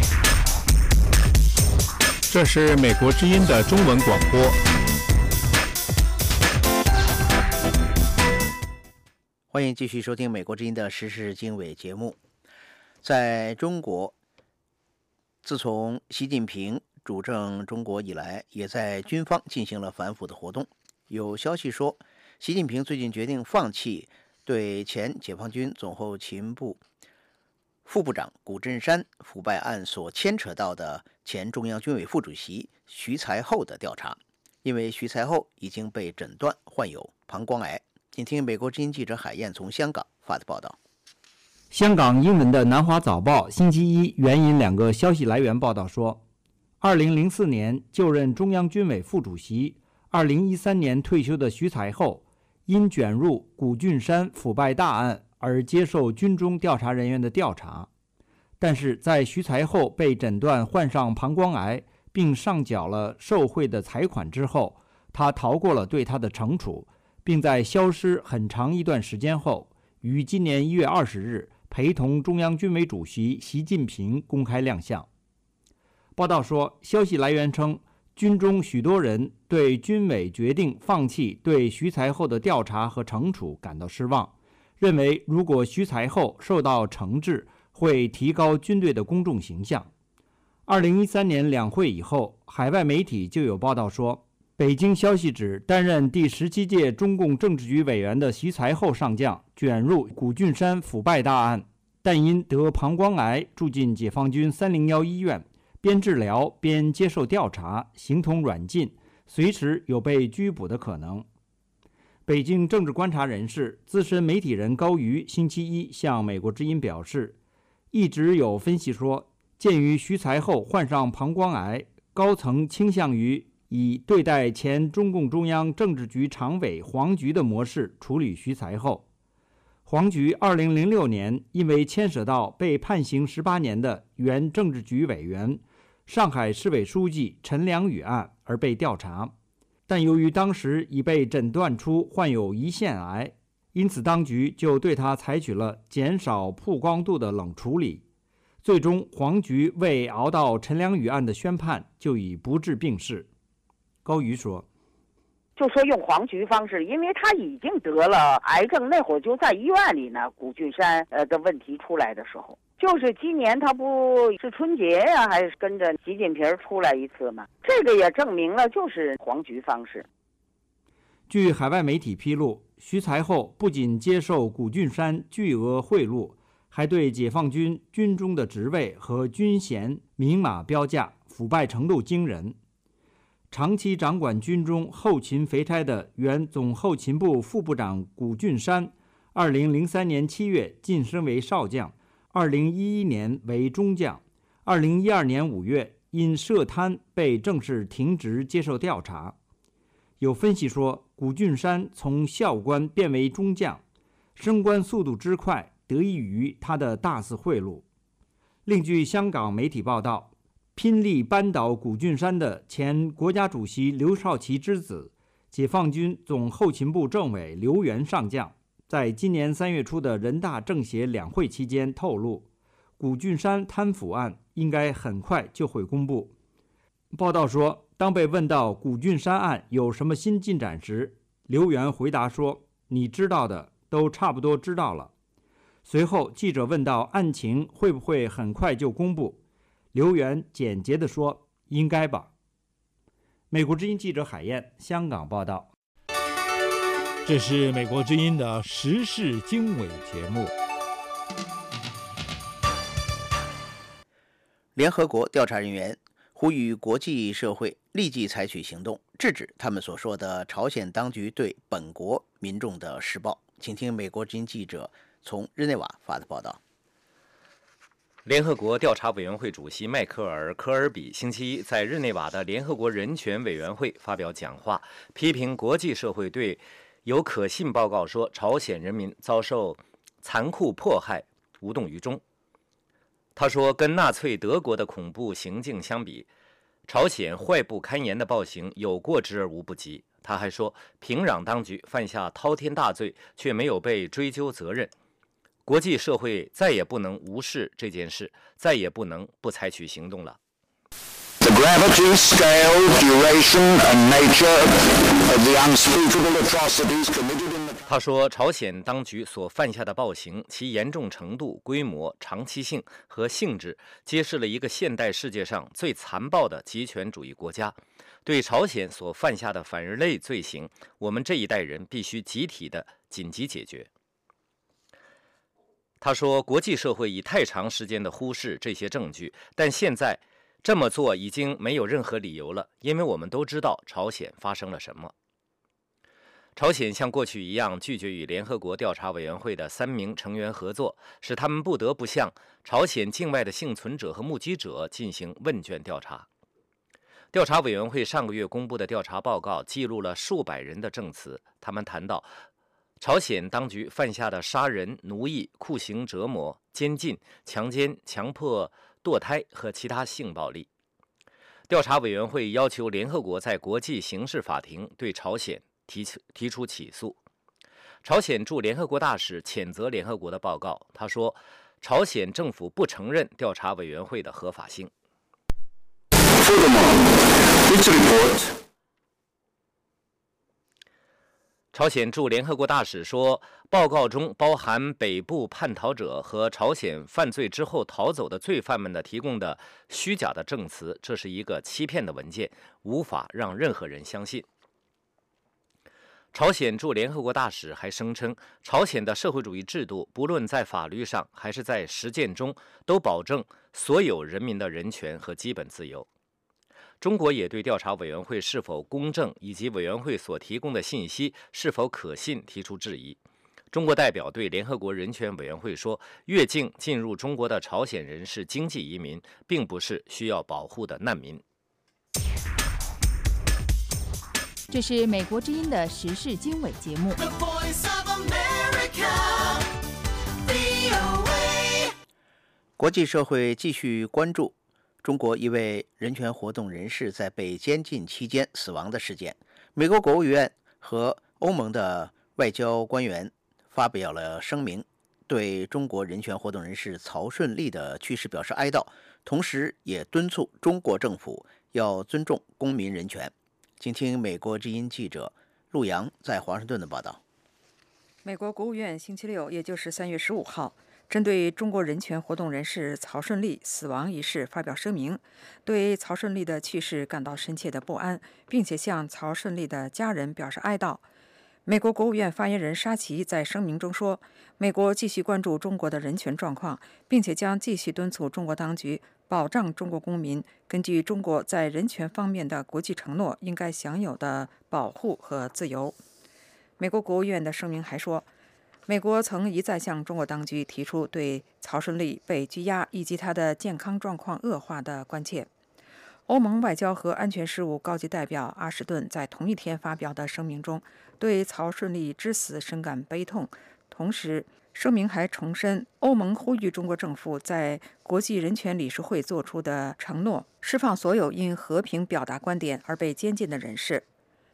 这是美国之音的中文广播。 欢迎继续收听美国之音的时事经纬节目。在中国，自从习近平主政中国以来，也在军方进行了反腐的活动。有消息说，习近平最近决定放弃对前解放军总后勤部副部长谷振山腐败案所牵扯到的前中央军委副主席徐才厚的调查，因为徐才厚已经被诊断患有膀胱癌。请听美国之音记者海燕从香港发的报道。 香港英文的南华早报星期一援引2个消息来源报道说，2004年就任中央军委副主席，2013年退休的徐才厚，因卷入谷俊山腐败大案而接受军中调查人员的调查。但是在徐才厚被诊断患上膀胱癌，并上缴了受贿的财款之后，他逃过了对他的惩处，并在消失很长一段时间后，于今年1月20日陪同中央军委主席习近平公开亮相。报道说，消息来源称，军中许多人对军委决定放弃对徐才厚的调查和惩处感到失望，认为如果徐才厚受到惩治，会提高军队的公众形象。2013年两会以后，海外媒体就有报道说，北京消息指，担任第17届中共政治局委员的徐才厚上将卷入谷俊山腐败大案，但因得膀胱癌住进解放军301医院，边治疗边接受调查，形同软禁，随时有被拘捕的可能。北京政治观察人士、资深媒体人高瑜星期一向美国之音表示，一直有分析说，鉴于徐才厚患上膀胱癌，高层倾向于以对待前中共中央政治局常委黄菊的模式处理徐才厚。黄菊2006年因为牵涉到被判刑18年的原政治局委员、上海市委书记陈良宇案而被调查，但由于当时已被诊断出患有胰腺癌，因此当局就对他采取了减少曝光度的冷处理。最终，黄菊未熬到陈良宇案的宣判，就已不治病逝。高瑜说， 就说用黄菊方式，因为他已经得了癌症，那会儿就在医院里呢。谷俊山的问题出来的时候，就是今年他不是春节呀，还是跟着习近平出来一次嘛？这个也证明了就是黄菊方式。 据海外媒体披露，徐才厚不仅接受谷俊山巨额贿赂，还对解放军军中的职位和军衔明码标价，腐败程度惊人。长期掌管军中后勤肥差的原总后勤部副部长谷俊山，2003年7月晋升为少将，2011年为中将，2012年5月因涉贪被正式停职接受调查。有分析说，谷俊山从校官变为中将，升官速度之快得益于他的大肆贿赂。另据香港媒体报道，拼力扳倒谷俊山的前国家主席刘少奇之子、解放军总后勤部政委刘源上将， 在今年3月初的人大政协两会期间透露，谷俊山贪腐案应该很快就会公布。报道说，当被问到谷俊山案有什么新进展时，刘源回答说：“你知道的都差不多知道了。”随后记者问到案情会不会很快就公布，刘源简洁地说：“应该吧。”美国之音记者海燕，香港报道。 这是美国之音的时事经纬节目。 联合国调查人员呼吁国际社会立即采取行动，制止他们所说的朝鲜当局对本国民众的施暴。请听美国之音记者从日内瓦发的报道。 联合国调查委员会主席迈克尔·科尔比星期一在日内瓦的联合国人权委员会发表讲话，批评国际社会对有可信报告说朝鲜人民遭受残酷迫害无动于衷。他说，跟纳粹德国的恐怖行径相比，朝鲜坏不堪言的暴行有过之而无不及。他还说，平壤当局犯下滔天大罪，却没有被追究责任。国际社会再也不能无视这件事，再也不能不采取行动了。 The gravity, scale, duration, and nature of the unspeakable atrocities committed in the... 他说，朝鲜当局所犯下的暴行，其严重程度、规模、长期性和性质，揭示了一个现代世界上最残暴的极权主义国家。对朝鲜所犯下的反人类罪行，我们这一代人必须集体的紧急解决。他说，国际社会已太长时间的忽视这些证据，但现在这么做已经没有任何理由了，因为我们都知道朝鲜发生了什么。朝鲜像过去一样拒绝与联合国调查委员会的3名成员合作，使他们不得不向朝鲜境外的幸存者和目击者进行问卷调查。调查委员会上个月公布的调查报告记录了数百人的证词，他们谈到朝鲜当局犯下的杀人、奴役、酷刑折磨、监禁、强奸、强迫堕胎和其他性暴力。调查委员会要求联合国在国际刑事法庭对朝鲜提出起诉。朝鲜驻联合国大使谴责联合国的报告，他说，朝鲜政府不承认调查委员会的合法性。朝鲜驻联合国大使说，报告中包含北部叛逃者和朝鲜犯罪之后逃走的罪犯们的提供的虚假的证词，这是一个欺骗的文件，无法让任何人相信。朝鲜驻联合国大使还声称，朝鲜的社会主义制度不论在法律上还是在实践中，都保证所有人民的人权和基本自由。中国也对调查委员会是否公正以及委员会所提供的信息是否可信提出质疑。中国代表对联合国人权委员会说，越境进入中国的朝鲜人是经济移民，并不是需要保护的难民。 这是美国之音的时事经纬节目。 国际社会继续关注中国一位人权活动人士在被监禁期间死亡的事件。美国国务院和欧盟的外交官员发表了声明，对中国人权活动人士曹顺利的去世表示哀悼，同时也敦促中国政府要尊重公民人权。请听美国之音记者陆洋在华盛顿的报道。 美国国务院星期六，也就是3月15号，针对中国人权活动人士曹顺利死亡一事发表声明，对曹顺利的去世感到深切的不安，并且向曹顺利的家人表示哀悼。美国国务院发言人沙奇在声明中说，美国继续关注中国的人权状况，并且将继续敦促中国当局保障中国公民根据中国在人权方面的国际承诺应该享有的保护和自由。美国国务院的声明还说，美国曾一再向中国当局提出对曹顺利被拘押以及他的健康状况恶化的关切。欧盟外交和安全事务高级代表阿什顿在同一天发表的声明中，对曹顺利之死深感悲痛，同时声明还重申欧盟呼吁中国政府在国际人权理事会作出的承诺，释放所有因和平表达观点而被监禁的人士。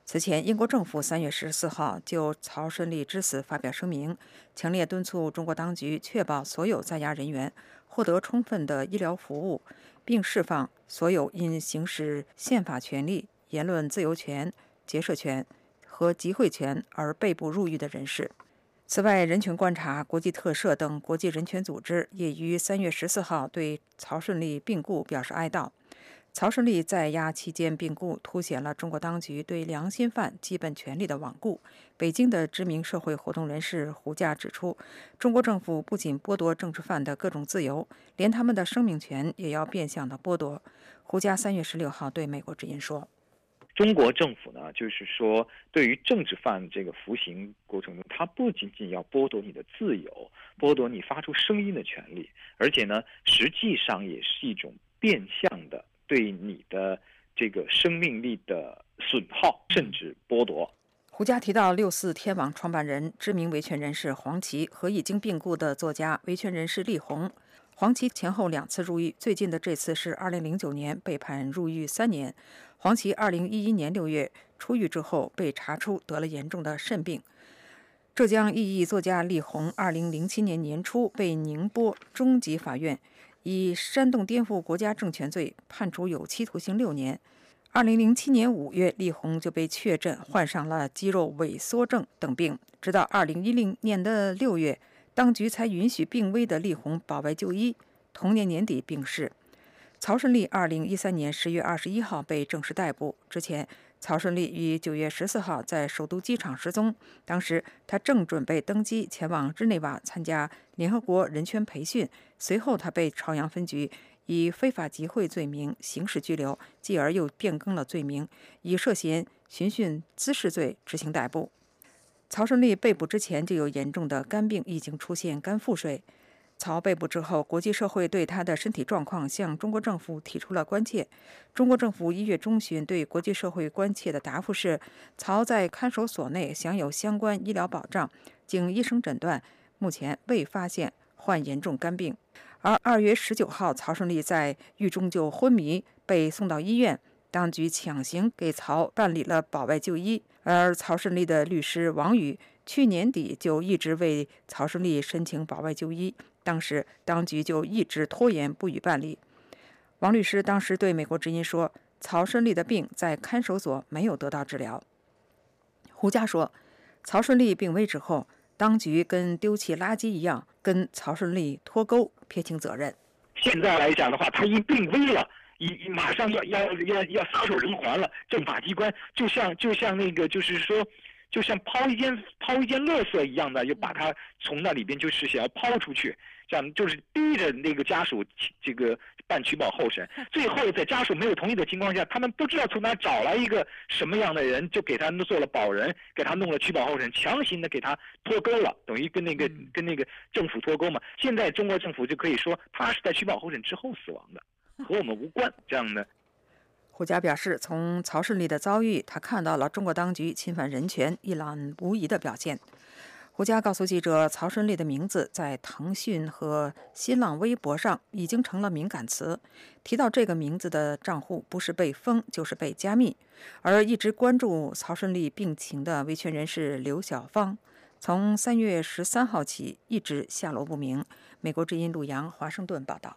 此前，英国政府3月14号就曹顺利之死发表声明，强烈敦促中国当局确保所有在押人员获得充分的医疗服务，并释放所有因行使宪法权利、言论自由权、结社权和集会权而被捕入狱的人士。此外，人权观察、国际特赦等国际人权组织也于3月14号对曹顺利病故表示哀悼。曹顺利在押期间病故，凸显了中国当局对良心犯基本权利的罔顾。北京的知名社会活动人士胡佳指出，中国政府不仅剥夺政治犯的各种自由，连他们的生命权也要变相的剥夺。胡佳3月16号对美国之音说：“ 中国政府呢，就是说，对于政治犯这个服刑过程中，它不仅仅要剥夺你的自由，剥夺你发出声音的权利，而且呢，实际上也是一种变相的对你的这个生命力的损耗，甚至剥夺。” 胡佳提到，64天网创办人、知名维权人士黄琦和已经病故的作家、维权人士力宏。黄琦前后2次入狱，最近的这次是2009年被判入狱3年。黄琦2011年6月出狱之后被查出得了严重的肾病。浙江异议作家力宏2007年年初被宁波中级法院以煽动颠覆国家政权罪判处有期徒刑6年。2007年5月，力宏就被确诊患上了肌肉萎缩症等病，直到2010年的6月，当局才允许病危的力宏保外就医，同年年底病逝。曹顺利2013年10月21号被正式逮捕。之前，曹顺利于9月14号在首都机场失踪，当时他正准备登机前往日内瓦参加联合国人权培训，随后他被朝阳分局以非法集会罪名刑事拘留，继而又变更了罪名，以涉嫌寻衅滋事罪执行逮捕。曹顺利被捕之前就有严重的肝病，已经出现肝腹水。曹被捕之后，国际社会对他的身体状况向中国政府提出了关切。中国政府1月中旬对国际社会关切的答复是，曹在看守所内享有相关医疗保障，经医生诊断，目前未发现患严重肝病。而2月19号，曹顺利在狱中就昏迷，被送到医院，当局强行给曹办理了保外就医。而曹顺利的律师王宇去年底就一直为曹顺利申请保外就医，当时当局就一直拖延不予办理。王律师当时对美国之音说，曹顺利的病在看守所没有得到治疗。胡佳说，曹顺利病危之后，当局跟丢弃垃圾一样，跟曹顺利脱钩，撇清责任。 现在来讲的话，他因病危了，马上要撒手人寰了。政法机关就像那个，就是说，就像抛一件垃圾一样的，就把他从那里边就是想要抛出去，这样就是逼着那个家属这个办取保候审。最后在家属没有同意的情况下，他们不知道从哪找来一个什么样的人，就给他做了保人，给他弄了取保候审，强行的给他脱钩了，等于跟那个政府脱钩嘛。现在中国政府就可以说他是在取保候审之后死亡的，和我们无关这样的。 胡佳表示，从曹顺利的遭遇，他看到了中国当局侵犯人权一览无遗的表现。胡佳告诉记者，曹顺利的名字在腾讯和新浪微博上已经成了敏感词，提到这个名字的账户不是被封就是被加密。而一直关注曹顺利病情的维权人士刘晓芳，从3月13号起一直下落不明。美国之音陆洋华盛顿报道。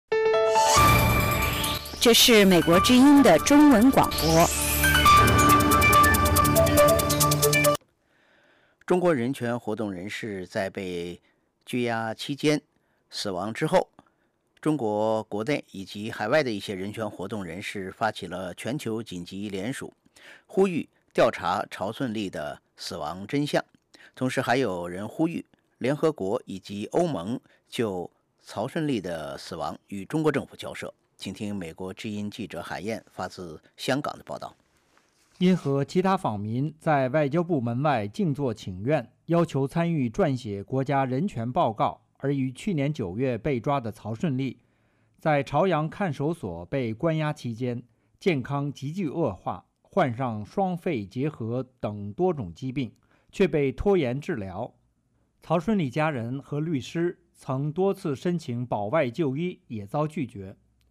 这是美国之音的中文广播。 中国人权活动人士在被拘押期间死亡之后，中国国内以及海外的一些人权活动人士发起了全球紧急联署，呼吁调查曹顺利的死亡真相。同时还有人呼吁联合国以及欧盟就曹顺利的死亡与中国政府交涉。请听美国之音记者海燕发自香港的报道。 因和其他访民在外交部门外静坐请愿，要求参与撰写国家人权报告，而于去年9月被抓的曹顺利，在朝阳看守所被关押期间，健康急剧恶化，患上双肺结核等多种疾病，却被拖延治疗。曹顺利家人和律师曾多次申请保外就医，也遭拒绝。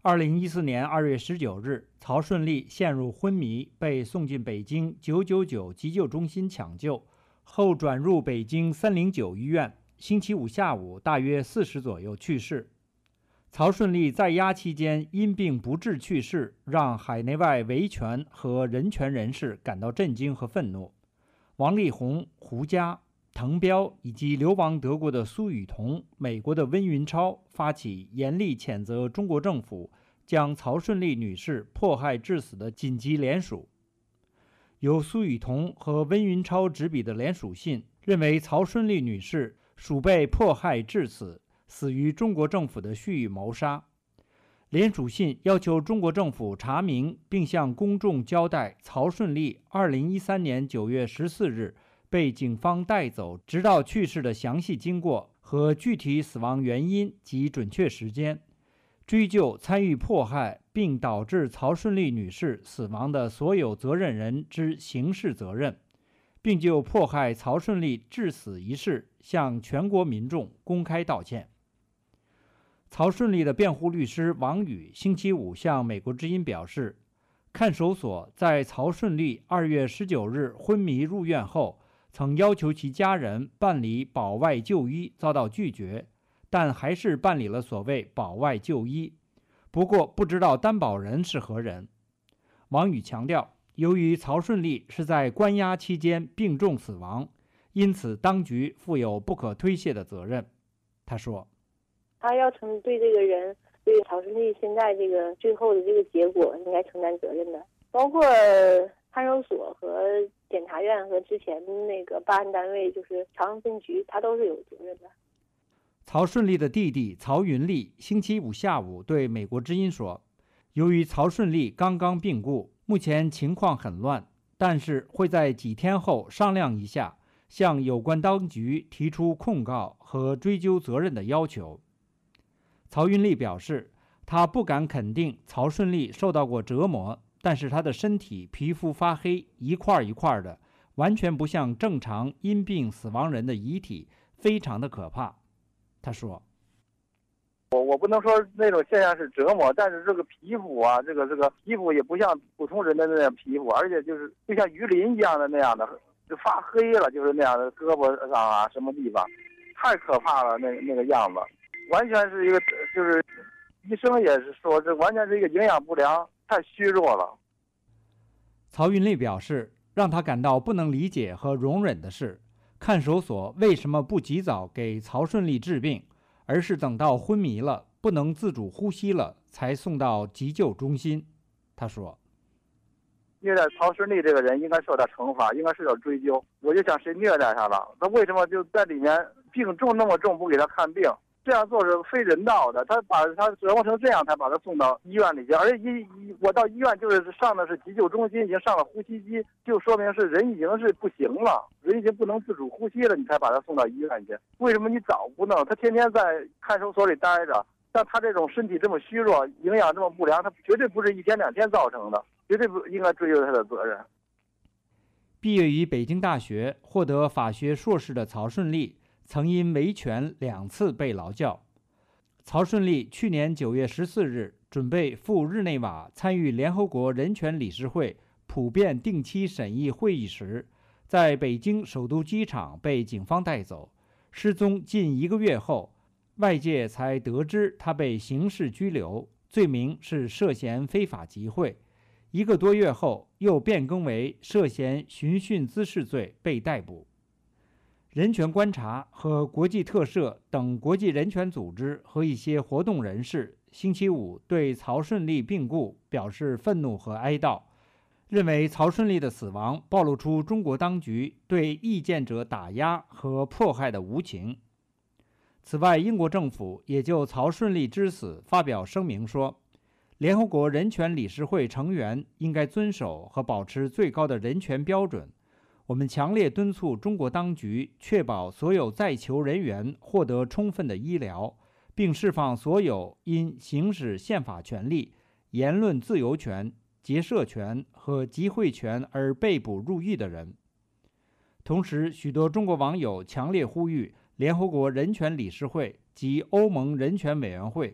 2014年2月19日，曹顺利陷入昏迷，被送进北京999急救中心抢救，后转入北京309医院。星期五下午大约4时左右去世。曹顺利在押期间因病不治去世，让海内外维权和人权人士感到震惊和愤怒。王力宏、胡佳、滕彪以及流亡德国的苏雨桐、美国的温云超发起严厉谴责中国政府将曹顺利女士迫害致死的紧急联署。由苏雨桐和温云超执笔的联署信认为，曹顺利女士属被迫害致死，死于中国政府的蓄意谋杀。联署信要求中国政府查明并向公众交代曹顺利2013年9月14日被警方带走直到去世的详细经过和具体死亡原因及准确时间，追究参与迫害并导致曹顺利女士死亡的所有责任人之刑事责任，并就迫害曹顺利致死一事向全国民众公开道歉。曹顺利的辩护律师王宇星期五向美国之音表示，看守所在曹顺利2月19日昏迷入院后，曾要求其家人办理保外就医，遭到拒绝，但还是办理了所谓保外就医。不过不知道担保人是何人。王宇强调，由于曹顺利是在关押期间病重死亡，因此当局负有不可推卸的责任。他说， 他要对这个人，对曹顺利现在这个最后的这个结果应该承担责任的，包括看守所和检察院和之前那个办案单位，就是朝阳分局，他都是有责任的。 曹顺利的弟弟曹云利星期五下午对美国之音说，由于曹顺利刚刚病故，目前情况很乱，但是会在几天后商量一下，向有关当局提出控告和追究责任的要求。曹云利表示，他不敢肯定曹顺利受到过折磨，但是他的身体皮肤发黑，一块一块的，完全不像正常因病死亡人的遗体，非常的可怕。他说， 我不能说那种现象是折磨，但是这个皮肤啊，这个皮肤也不像普通人的那样皮肤，而且就像鱼鳞一样的那样的，就发黑了，就是那样的胳膊上啊什么地方，太可怕了，那个样子，完全是一个，就是医生也是说这完全是一个营养不良，太虚弱了。 曹云利表示，让他感到不能理解和容忍的是，看守所为什么不及早给曹顺利治病，而是等到昏迷了，不能自主呼吸了，才送到急救中心。他说， 虐待曹顺利这个人应该受到惩罚，应该受到追究。我就想谁虐待他了？他为什么就在里面病重那么重不给他看病？这样做是非人道的。他把他折磨成这样，才把他送到医院里去。而且我到医院就是上的是急救中心，已经上了呼吸机，就说明是人已经是不行了，人已经不能自主呼吸了，你才把他送到医院去。为什么你早不弄？他天天在看守所里待着，像他这种身体这么虚弱，营养这么不良，他绝对不是1天2天造成的，绝对不应该追究他的责任。 毕业于北京大学，获得法学硕士的曹顺利曾因维权2次被劳教。曹顺利去年9月14日准备赴日内瓦参与联合国人权理事会普遍定期审议会议时，在北京首都机场被警方带走，失踪近1个月后，外界才得知他被刑事拘留，罪名是涉嫌非法集会。1个多月后又变更为涉嫌寻衅滋事罪被逮捕。人权观察和国际特赦等国际人权组织和一些活动人士星期五对曹顺利病故表示愤怒和哀悼，认为曹顺利的死亡暴露出中国当局对异见者打压和迫害的无情。此外，英国政府也就曹顺利之死发表声明说，联合国人权理事会成员应该遵守和保持最高的人权标准。我们强烈敦促中国当局确保所有在囚人员获得充分的医疗，并释放所有因行使宪法权利、言论自由权、结社权和集会权而被捕入狱的人。同时，许多中国网友强烈呼吁联合国人权理事会及欧盟人权委员会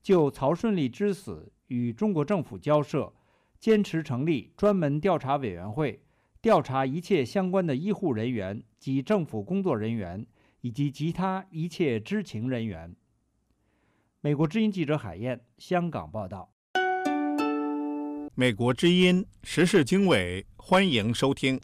就曹顺利之死与中国政府交涉，坚持成立专门调查委员会，调查一切相关的医护人员及政府工作人员以及其他一切知情人员。美国之音记者海燕，香港报道。 美国之音时事经纬，欢迎收听。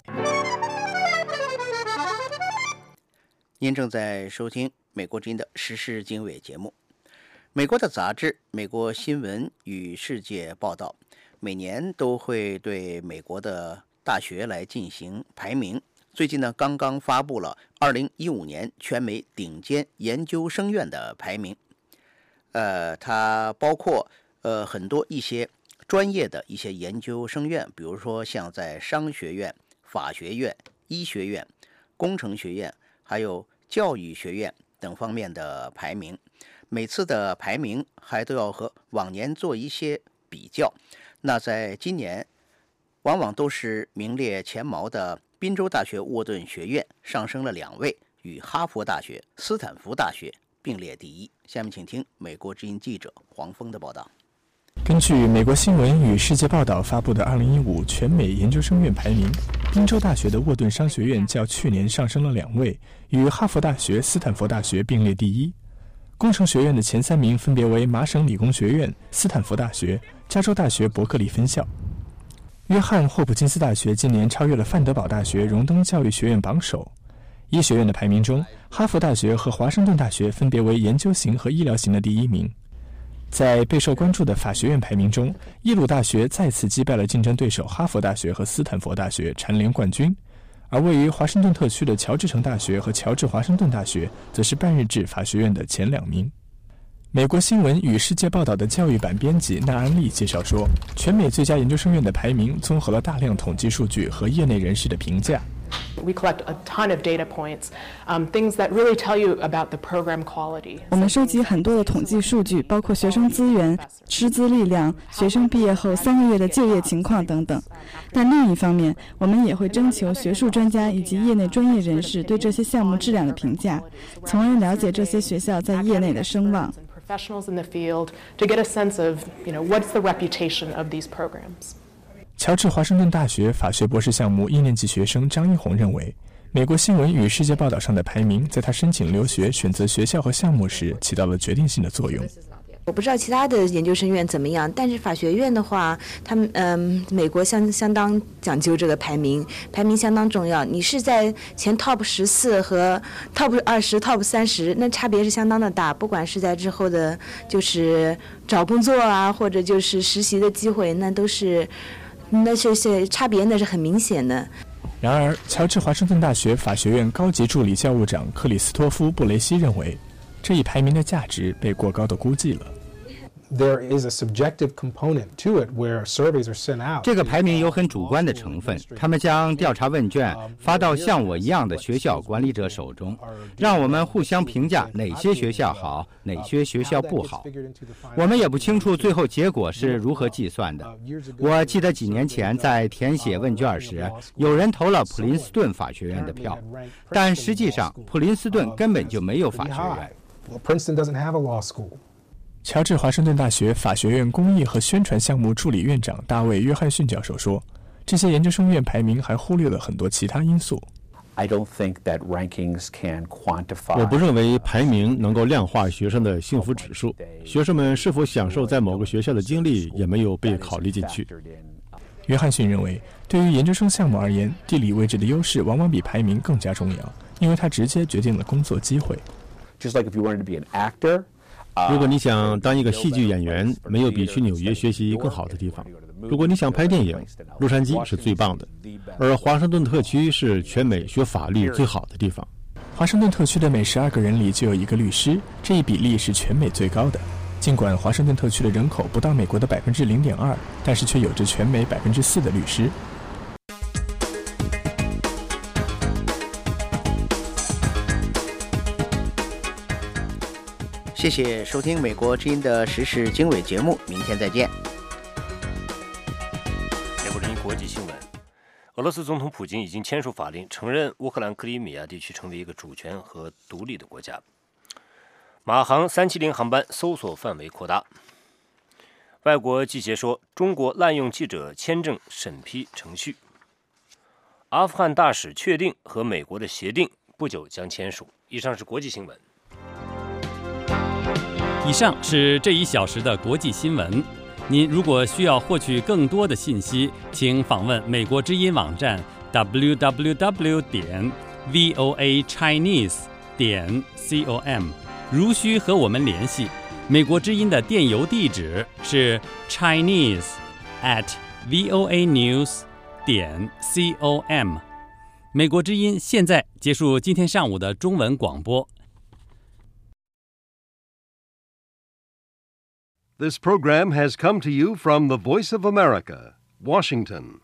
您正在收听美国之音的时事经纬节目。美国的杂志《美国新闻与世界报道》每年都会对美国的大学来进行排名。最近呢，刚刚发布了2015年全美顶尖研究生院的排名。它包括很多一些专业的一些研究生院，比如说像在商学院、法学院、医学院、工程学院，还有教育学院等方面的排名。每次的排名还都要和往年做一些比较。那在今年，往往都是名列前茅的宾州大学沃顿学院上升了2位，与哈佛大学、斯坦福大学并列第一。下面请听美国之音记者黄峰的报道。 根据美国新闻与世界报道发布的2015全美研究生院排名，宾州大学的沃顿商学院较去年上升了2位，与哈佛大学、斯坦福大学并列第一。工程学院的前3名分别为麻省理工学院、斯坦福大学、加州大学伯克利分校。约翰霍普金斯大学今年超越了范德堡大学，荣登教育学院榜首。医学院的排名中，哈佛大学和华盛顿大学分别为研究型和医疗型的第1名。在备受关注的法学院排名中，耶鲁大学再次击败了竞争对手哈佛大学和斯坦福大学，蝉联冠军。而位于华盛顿特区的乔治城大学和乔治华盛顿大学则是半日制法学院的前2名。美国新闻与世界报道的教育版编辑纳安利介绍说，全美最佳研究生院的排名综合了大量统计数据和业内人士的评价。 We collect a ton of data points, things that really tell you about the program quality. 我们收集很多的统计数据，包括学生资源、师资力量、学生毕业后3个月的就业情况等等。但另一方面，我们也会征求学术专家以及业内专业人士对这些项目质量的评价，从而了解这些学校在业内的声望。 Professionals in the field to get a sense of, what's the reputation of these programs. 乔治华盛顿大学法学博士项目1年级学生张一红认为，美国新闻与世界报道上的排名在他申请留学、选择学校和项目时起到了决定性的作用。 我不知道其他的研究生院怎么样，但是法学院的话，他们美国相当讲究这个排名相当重要。你是在前 Top 14和 Top 20、Top 30，那差别是相当的大。不管是在之后的，就是找工作啊，或者就是实习的机会，那些差别那是很明显的。 然而，乔治华盛顿大学法学院高级助理教务长克里斯托夫·布雷西认为，这一排名的价值被过高的估计了。 这个排名有很主观的成分，他们将调查问卷发到像我一样的学校管理者手中，让我们互相评价哪些学校好，哪些学校不好。我们也不清楚最后结果是如何计算的。我记得几年前在填写问卷时，有人投了普林斯顿法学院的票，但实际上普林斯顿根本就没有法学院。 乔治华盛顿大学法学院公益和宣传项目助理院长大卫·约翰逊教授说，这些研究生院排名还忽略了很多其他因素。 我不认为排名能够量化学生的幸福指数，学生们是否享受在某个学校的经历也没有被考虑进去。 约翰逊认为，对于研究生项目而言，地理位置的优势往往比排名更加重要，因为它直接决定了工作机会。 如果你想当一个戏剧演员，没有比去纽约学习更好的地方。如果你想拍电影，洛杉矶是最棒的，而华盛顿特区是全美学法律最好的地方。 华盛顿特区的每12个人里就有1个律师，这一比例是全美最高的。尽管华盛顿特区的人口不到美国的 0.2%， 但是却有着全美 4% 的律师。 谢谢收听美国之音的时事经纬节目，明天再见。 美国之音国际新闻：俄罗斯总统普京已经签署法令，承认乌克兰克里米亚地区成为一个主权和独立的国家。马航370航班搜索范围扩大。 外国记协说，中国滥用记者签证审批程序。阿富汗大使确定和美国的协定不久将签署。以上是国际新闻。 以上是这1小时的国际新闻。您如果需要获取更多的信息，请访问美国之音网站 www.voachinese.com。如需和我们联系，美国之音的电邮地址是 chinese@voanews.com。美国之音现在结束今天上午的中文广播。 This program has come to you from the Voice of America, Washington.